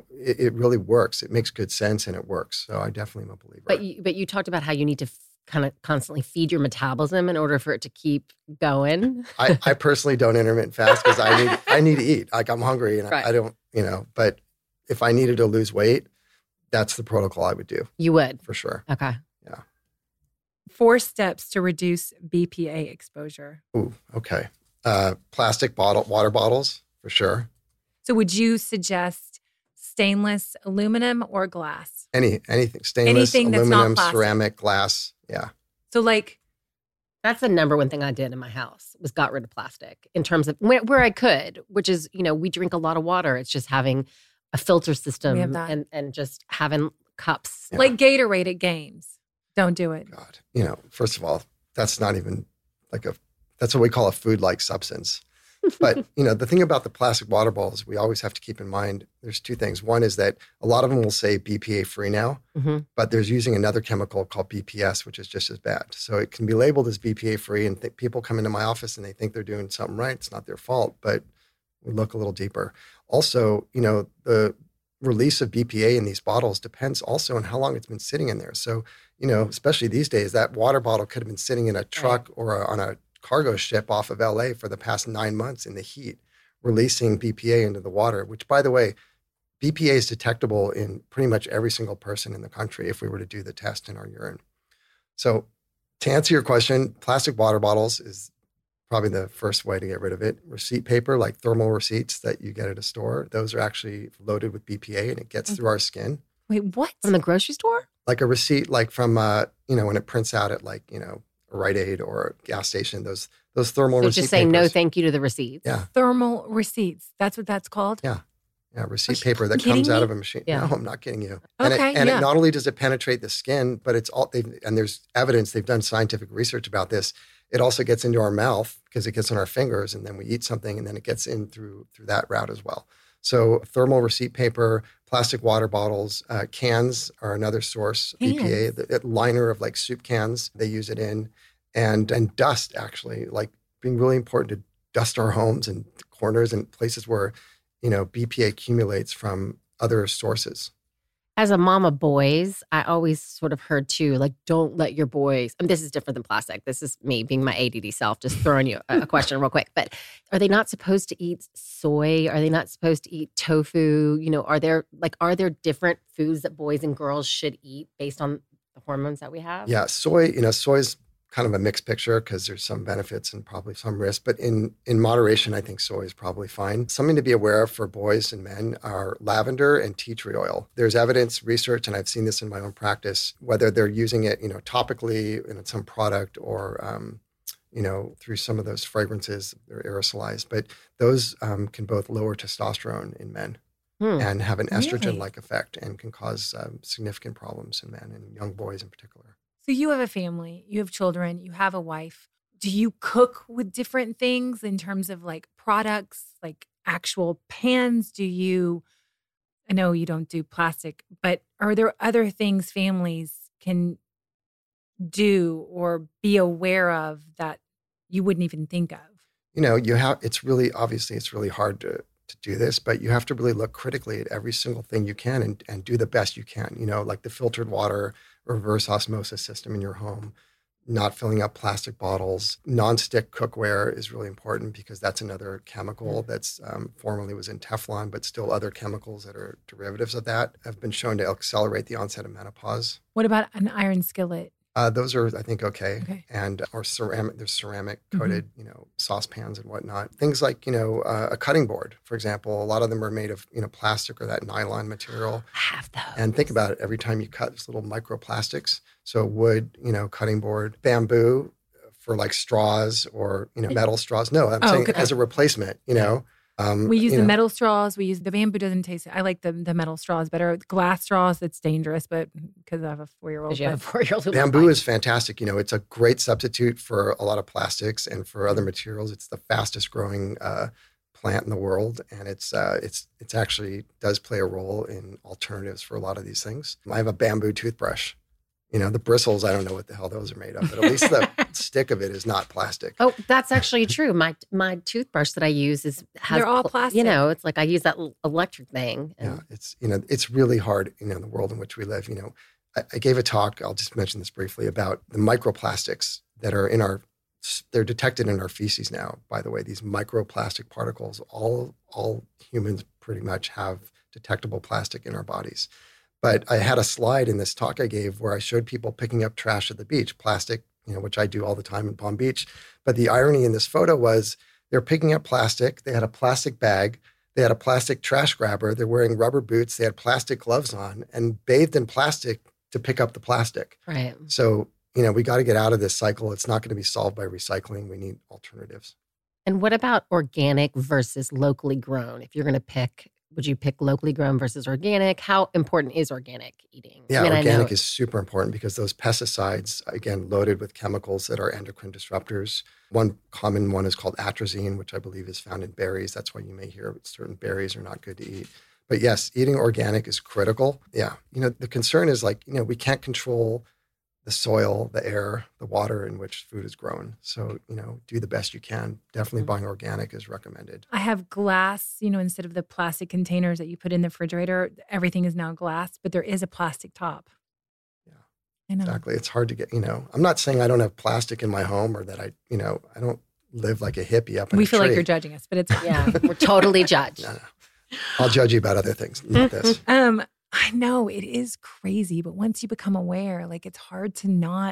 it really works. It makes good sense and it works. So I definitely am a believer. But you talked about how you need to kind of constantly feed your metabolism in order for it to keep going. I personally don't intermittent fast because I need to eat. Like, I'm hungry and Right. I don't, but if I needed to lose weight, that's the protocol I would do You would. for sure. Okay. 4 steps to reduce BPA exposure. Ooh, okay. Plastic water bottles for sure. So would you suggest stainless aluminum or glass? Anything stainless, Anything that's not aluminum, plastic. ceramic, glass. Yeah. So like, That's the number one thing I did in my house was got rid of plastic in terms of where I could, which is, we drink a lot of water. It's just having a filter system We have that. and just having cups. Yeah. like Gatorade at games. Don't do it. God, first of all, that's not even that's what we call a food-like substance. But, the thing about the plastic water bottles, we always have to keep in mind, there's 2 things. One is that a lot of them will say BPA free now, Mhm. but there's using another chemical called BPS, which is just as bad. So it can be labeled as BPA free and people come into my office and they think they're doing something right. It's not their fault, but we look a little deeper. Also, the release of BPA in these bottles depends also on how long it's been sitting in there. So, especially these days, that water bottle could have been sitting in a truck or on a cargo ship off of LA for the past 9 months in the heat, releasing BPA into the water, which, by the way, BPA is detectable in pretty much every single person in the country if we were to do the test in our urine. So To answer your question, plastic water bottles is probably the first way to get rid of it. Receipt paper, like thermal receipts that you get at a store, those are actually loaded with BPA and it gets through our skin. Wait, what? From the grocery store? Like a receipt, like from, when it prints out at like, a Rite Aid or a gas station, those thermal So receipt just saying papers. no thank you to the receipts. Yeah. Thermal receipts. That's what that's called? Yeah. Yeah, receipt Are you paper that kidding comes out me? of a machine. Yeah. No, I'm not kidding you. Okay, and yeah. it not only does it penetrate the skin, but and there's evidence, they've done scientific research about this. It also gets into our mouth because it gets on our fingers and then we eat something and then it gets in through that route as well. So thermal receipt paper, plastic water bottles, cans are another source. Cans. BPA, the liner of like soup cans, they use it in. And dust actually, like being really important to dust our homes and corners and places where BPA accumulates from other sources. As a mom of boys, I always sort of heard too, like, don't let your boys, and this is different than plastic. This is me being my ADD self, just throwing you a question real quick. But are they not supposed to eat soy? Are they not supposed to eat tofu? Are there different foods that boys and girls should eat based on the hormones that we have? Yeah, soy is kind of a mixed picture because there's some benefits and probably some risks. But in moderation, I think soy is probably fine. Something to be aware of for boys and men are lavender and tea tree oil. There's evidence, research, and I've seen this in my own practice, whether they're using it, topically in some product or, through some of those fragrances, they're aerosolized. But those can both lower testosterone in men and have an estrogen-like effect and can cause significant problems in men and young boys in particular. So you have a family, you have children, you have a wife. Do you cook with different things in terms of like products, like actual pans? I know you don't do plastic, but are there other things families can do or be aware of that you wouldn't even think of? It's really hard to do this, but you have to really look critically at every single thing you can and do the best you can, like the filtered water, reverse osmosis system in your home, not filling up plastic bottles. Non-stick cookware is really important because that's another chemical that's formerly was in Teflon, but still other chemicals that are derivatives of that have been shown to accelerate the onset of menopause. What about an iron skillet? Those are, I think, okay. And or ceramic, there's ceramic coated, saucepans and whatnot. Things like, a cutting board, for example. A lot of them are made of, plastic or that nylon material. I have those. And think about it. Every time you cut, there's little microplastics. So wood, cutting board, bamboo for like straws or, metal straws. No, I'm saying as a replacement, We use the metal straws. We use the bamboo doesn't taste. I like the metal straws better. Glass straws, that's dangerous, but because I have a 4-year-old. You have a 4-year-old. Bamboo is fantastic. It's a great substitute for a lot of plastics and for other materials. It's the fastest growing plant in the world, and it's actually does play a role in alternatives for a lot of these things. I have a bamboo toothbrush. The bristles, I don't know what the hell those are made of, but at least the stick of it is not plastic. Oh, that's actually true. My toothbrush that I use they're all plastic. It's like I use that electric thing. Yeah, it's really hard, in the world in which we live. I gave a talk, I'll just mention this briefly, about the microplastics that are they're detected in our feces now, by the way. These microplastic particles, all humans pretty much have detectable plastic in our bodies. But I had a slide in this talk I gave where I showed people picking up trash at the beach, plastic, which I do all the time in Palm Beach. But the irony in this photo was they're picking up plastic. They had a plastic bag. They had a plastic trash grabber. They're wearing rubber boots. They had plastic gloves on and bathed in plastic to pick up the plastic. Right. So, we got to get out of this cycle. It's not going to be solved by recycling. We need alternatives. And what about organic versus locally grown? If you're going to pick, would you pick locally grown versus organic? How important is organic eating? Yeah, organic is super important because those pesticides, again, loaded with chemicals that are endocrine disruptors. One common one is called atrazine, which I believe is found in berries. That's why you may hear certain berries are not good to eat. But yes, eating organic is critical. Yeah. The concern is we can't control the soil, the air, the water in which food is grown. So, do the best you can. Definitely buying organic is recommended. I have glass, instead of the plastic containers that you put in the refrigerator, everything is now glass, but there is a plastic top. Yeah, I know. Exactly. It's hard to get, I'm not saying I don't have plastic in my home or that I don't live like a hippie up in a tree. We feel like you're judging us, but it's fine. Yeah, we're totally judged. No. I'll judge you about other things, not this. I know it is crazy, but once you become aware, it's hard to not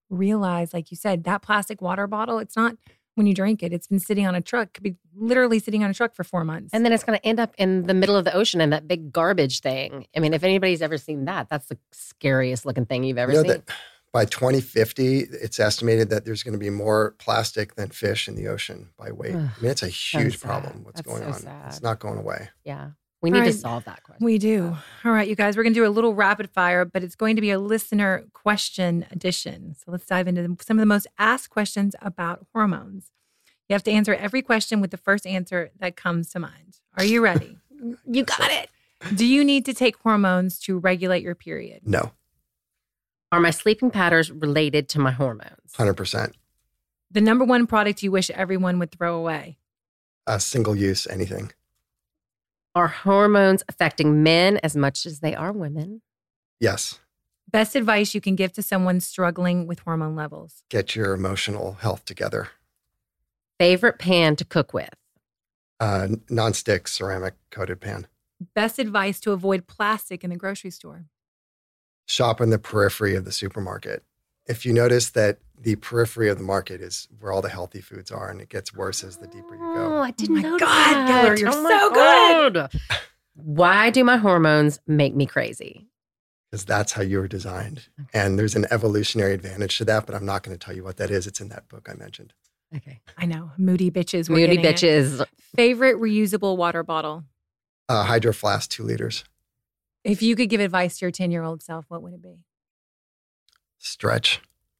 realize, like you said, that plastic water bottle, it's not when you drink it. It's been sitting on a truck, could be literally sitting on a truck for 4 months. And then it's going to end up in the middle of the ocean in that big garbage thing. I mean, if anybody's ever seen that, that's the scariest looking thing you've ever seen. That by 2050, it's estimated that there's going to be more plastic than fish in the ocean by weight. I mean, it's a huge problem what's going on. Sad. It's not going away. Yeah. We need to solve that question. We do. All right, you guys, we're going to do a little rapid fire, but it's going to be a listener question edition. So let's dive into some of the most asked questions about hormones. You have to answer every question with the first answer that comes to mind. Are you ready? You got it. Do you need to take hormones to regulate your period? No. Are my sleeping patterns related to my hormones? 100%. The number one product you wish everyone would throw away? Single use, anything. Are hormones affecting men as much as they are women? Yes. Best advice you can give to someone struggling with hormone levels? Get your emotional health together. Favorite pan to cook with? Non-stick ceramic coated pan. Best advice to avoid plastic in the grocery store? Shop in the periphery of the supermarket. If you notice that the periphery of the market is where all the healthy foods are, and it gets worse as the deeper you go. Oh, I didn't know God, that. Geller, you're so good. Why do my hormones make me crazy? Because that's how you were designed. And there's an evolutionary advantage to that, but I'm not going to tell you what that is. It's in that book I mentioned. Okay. I know. Moody bitches. Moody bitches. Favorite reusable water bottle? Hydro Flask, 2 liters. If you could give advice to your 10-year-old self, what would it be? Stretch.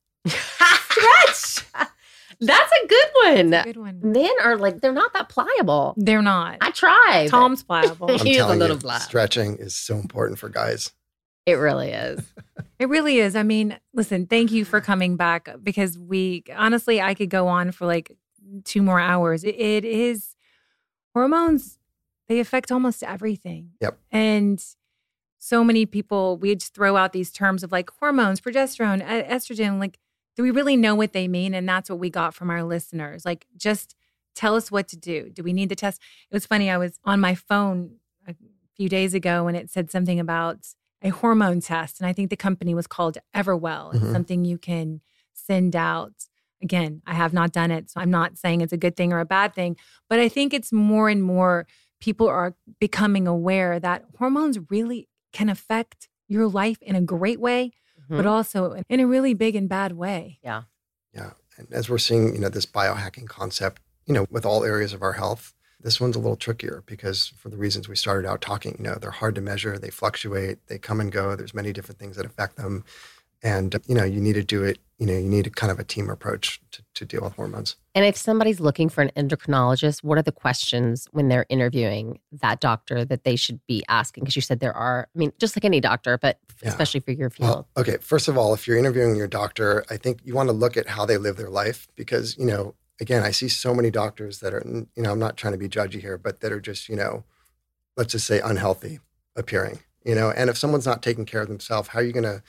Stretch. That's a good one. That's a good one. Men are like, they're not that pliable. They're not. I tried. Tom's pliable. I'm He is a telling little you, flat. stretching is so important for guys. It really is. It really is. I mean, listen, thank you for coming back because honestly, I could go on for like 2 more hours. It is hormones. They affect almost everything. Yep. And so many people, we just throw out these terms of like hormones, progesterone, estrogen. Like, do we really know what they mean? And that's what we got from our listeners. Like, just tell us what to do. Do we need the test? It was funny. I was on my phone a few days ago and it said something about a hormone test. And I think the company was called Everwell. It's something you can send out. Again, I have not done it, so I'm not saying it's a good thing or a bad thing. But I think it's more and more people are becoming aware that hormones really can affect your life in a great way, but also in a really big and bad way. Yeah. Yeah. And as we're seeing, this biohacking concept, with all areas of our health, this one's a little trickier because for the reasons we started out talking, they're hard to measure, they fluctuate, they come and go. There's many different things that affect them. And, you need to do it, you need kind of a team approach to deal with hormones. And if somebody's looking for an endocrinologist, what are the questions when they're interviewing that doctor that they should be asking? Because you said there are, just like any doctor, but especially for your field. Well, okay. First of all, if you're interviewing your doctor, I think you want to look at how they live their life because, again, I see so many doctors that are, I'm not trying to be judgy here, but that are just, let's just say unhealthy appearing, and if someone's not taking care of themselves, how are you going to,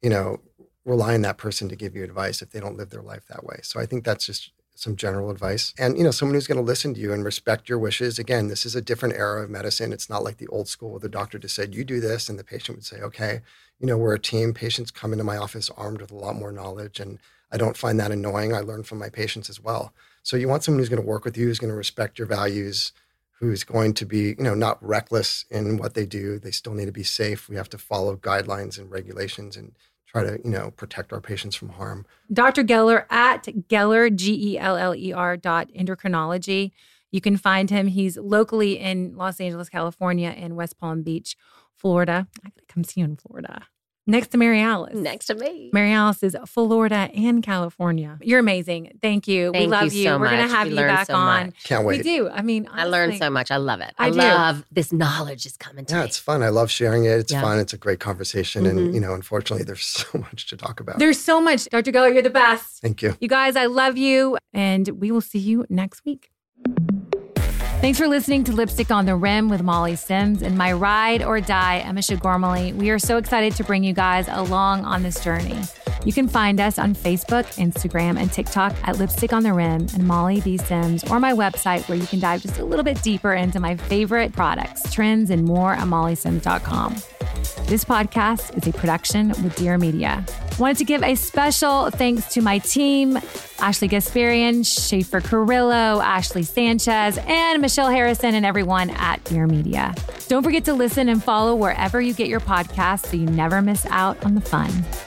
rely on that person to give you advice if they don't live their life that way? So I think that's just some general advice. And, someone who's going to listen to you and respect your wishes. Again, this is a different era of medicine. It's not like the old school where the doctor just said, you do this. And the patient would say, okay, we're a team. Patients come into my office armed with a lot more knowledge. And I don't find that annoying. I learn from my patients as well. So you want someone who's going to work with you, who's going to respect your values, who's going to be, not reckless in what they do. They still need to be safe. We have to follow guidelines and regulations and try to, protect our patients from harm. Dr. Geller at Geller, GELLER.endocrinology. You can find him. He's locally in Los Angeles, California, and West Palm Beach, Florida. I gotta come see you in Florida. Next to Mary Alice. Next to me. Mary Alice is Florida and California. You're amazing. Thank you. We love you. So We're going to much. have you back on. Can't wait. We do. Honestly, I learned so much. I love it. I do. love this knowledge is coming to me. Yeah, it's fun. I love sharing it. It's fun. It's a great conversation. And, unfortunately, there's so much to talk about. There's so much. Dr. Geller, you're the best. Thank you. You guys, I love you. And we will see you next week. Thanks for listening to Lipstick on the Rim with Molly Sims and my ride or die, Emma Shagormally. We are so excited to bring you guys along on this journey. You can find us on Facebook, Instagram, and TikTok at Lipstick on the Rim and Molly B. Sims, or my website where you can dive just a little bit deeper into my favorite products, trends, and more at mollysims.com. This podcast is a production with Dear Media. Wanted to give a special thanks to my team, Ashley Gasparian, Schaefer Carrillo, Ashley Sanchez, and Michelle Harrison, and everyone at Dear Media. Don't forget to listen and follow wherever you get your podcasts so you never miss out on the fun.